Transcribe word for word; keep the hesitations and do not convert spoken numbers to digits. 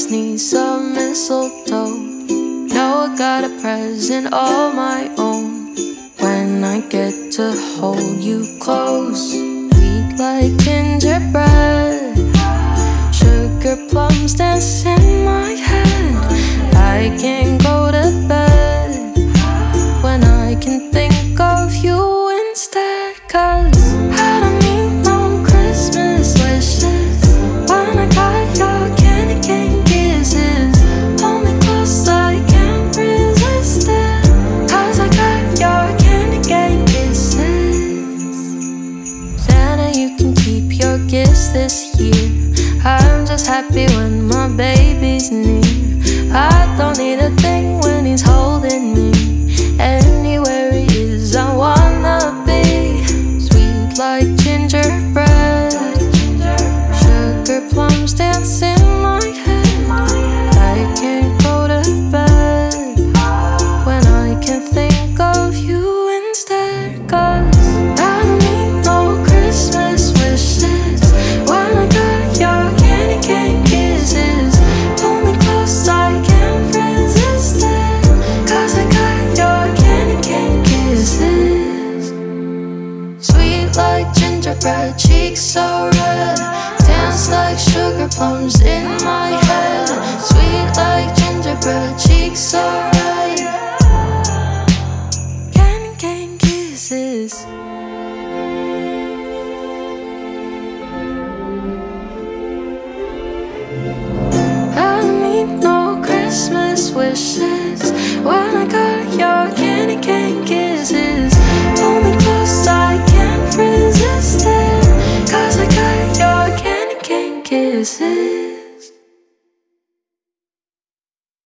just need some mistletoe. Know I got a present all my own. When I get to hold you close, sweet like gingerbread, sugar plums dance in my head. I can't go to bed when I can think of you instead. 'Cause I don't need no Christmas wishes when I got your candy cane kisses. Hold me close, I can't resist it. 'Cause I got your candy cane kisses. Santa, you can keep your gifts this year. I'm just happy when my baby's near. I don't need a thing when he's holding me. Anywhere he is, I wanna be. Sweet like gingerbread, sugar plums dance in my head. I can't go to bed when I can think of you instead. 'Cause I don't need no Christmas wishes when I got your candy cane kisses. Pull me close, I can't resist it. 'Cause I got your candy cane kisses. Sweet like gingerbread, cheeks so red, dance like sugar plums in my head. Sweet like gingerbread, cheeks so red, candy cane kisses. I don't need no Christmas wishes when I got your candy cane kisses. Pull me close, I can't resist it. 'Cause I got your candy cane kisses.